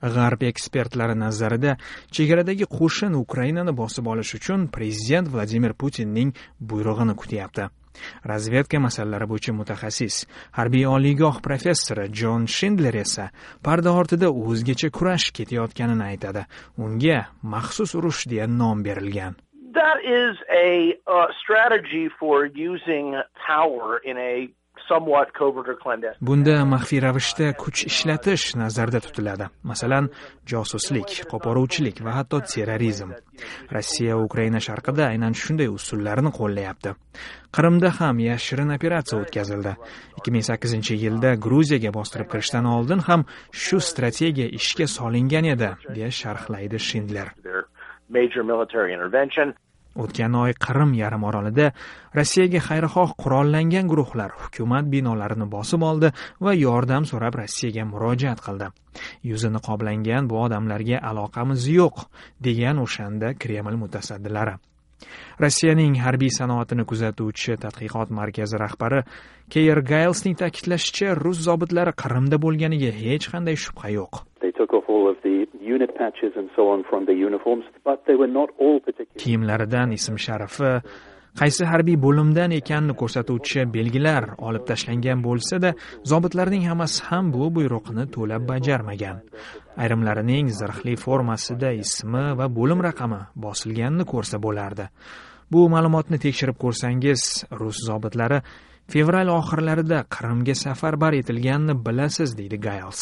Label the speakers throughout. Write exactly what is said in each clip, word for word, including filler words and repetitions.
Speaker 1: G'arb ekspertlari nazarida chegaradagi qo'shin Ukrainani bosib olish uchun prezident Vladimir Putinning buyrug'ini kutyapti. Razvedka masalalari bo'yicha mutaxassis, harbiy oliygoh professori Jon Shindler esa parda ortida o'zgacha kurash ketayotganini aytadi. Unga maxsus urush deya nom berilgan.
Speaker 2: That is a uh, strategy for using power in a somewhat covert or clandestine.
Speaker 1: Bunda maxfiy ravishda kuch ishlatish nazarda tutiladi. Masalan, josuslik, qo'poruvchilik va hatto terrorizm. Rossiya Ukraina sharqida aynan shunday usullarni qo'llayapti. Qrimda ham yashirin operatsiya o'tkazildi. ikki ming sakkizinchi yilda Gruziyaga bostirib kirishdan oldin ham shu strategiya ishga solingan edi, deya sharhlaydi Shindler.
Speaker 2: Major military intervention.
Speaker 1: O'tgan oy Qrim yarim orolida Rossiyaga xayrixoh qurollangan guruhlar hukumat binolarini bosib oldi va yordam so'rab Rossiyaga murojaat qildi. Yuzini qoplangan bu odamlarga aloqamiz yo'q, degan o'shanda Kreml mutasaddilari. Rossiyaning harbiy sanoatini kuzatuvchi tadqiqot markazi rahbari Keir Gailsning ta'kidlashicha, rus zobitlari Qrimda bo'lganiga hech qanday shubha yo'q. Kiyimlaridan ism sharifi, qaysi harbiy bo'limdan ekanini ko'rsatuvchi belgilar olib tashlangan bo'lsa-da, zobitlarning hammasi ham bu buyruqni to'lab bajarmagan. Ayrimlarining zirhli formasida ismi va bo'lim raqami bosilganini ko'rsa bo'lardi. Bu ma'lumotni tekshirib ko'rsangiz, rus zobitlari fevral oxirlarida Qrimga safarbar etilganini bilasiz, deydi Gails.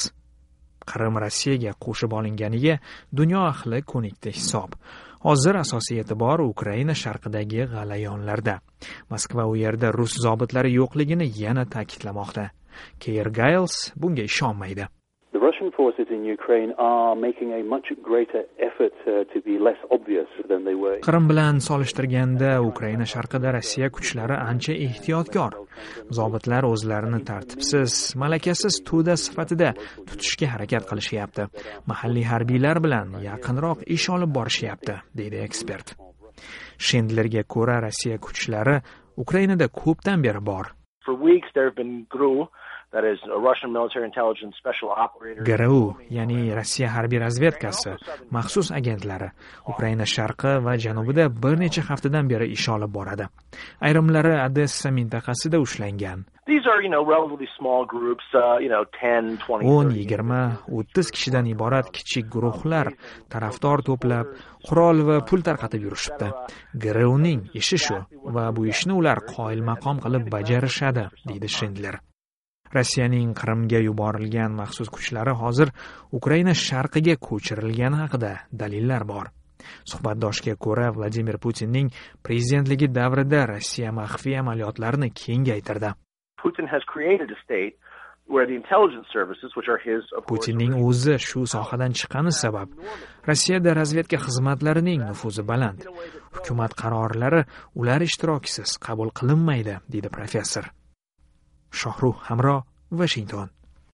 Speaker 1: Qrim Rossiyaga qo'shib olinganiga dunyo ahli ko'nikdi hisob. Hozir asosiy e'tibor Ukraina sharqidagi g'alayonlarda. Moskva u yerda rus zobitlari yo'qligini yana ta'kidlamoqda. Keir Gails bunga ishonmaydi.
Speaker 3: The Russian forces in Ukraine are making a much greater effort uh, to be less obvious than they were.
Speaker 1: Qrim bilan solishtirganda Ukraina sharqida Rossiya kuchlari ancha ehtiyotkor. Zobitlar o'zlarini tartibsiz, malakasiz to'da sifatida tutishga harakat qilishyapti. Mahalliy harbiylar bilan yaqinroq ish olib borishyapti, deydi ekspert. Shindlerga ko'ra, Rossiya kuchlari Ukrainada ko'pdan beri bor.
Speaker 2: For weeks there have been G R U, that is a Russian military intelligence special operator.
Speaker 1: G R U, ya'ni Rossiya harbiy razvedkasi, maxsus agentlari Ukraina sharqi va janubida bir necha haftadan beri ish olib boradi. Ayrimlari Odessa mintaqasida ushlangan.
Speaker 2: These are, you know, relatively small groups, uh, you know, ten, twenty,
Speaker 1: o'n, yigirma, o'ttiz kishidan iborat kichik guruhlar tarafdor to'plab, qurol va pul tarqatib yurishibdi. G R Uning ishi shu va bu ishni ular qoyil maqom qilib bajarishadi, deydi Shindler. Rossiyaning Qrimga yuborilgan maxsus kuchlari hozir Ukraina sharqiga ko'chirilgani haqida dalillar bor. Suhbatdoshga ko'ra, Vladimir Putinning prezidentligi davrida Rossiya maxfiy amaliyotlarini kengaytirdi.
Speaker 2: Putin has created a state where the intelligence services, which are his, of course,
Speaker 1: Putinning o'zi shu sohadan chiqqani sabab Rossiyada razvedka xizmatlarining nufuzi baland. Hukumat qarorlari ular ishtirokisiz qabul qilinmaydi, deydi professor. Shohruh Hamro, Washington.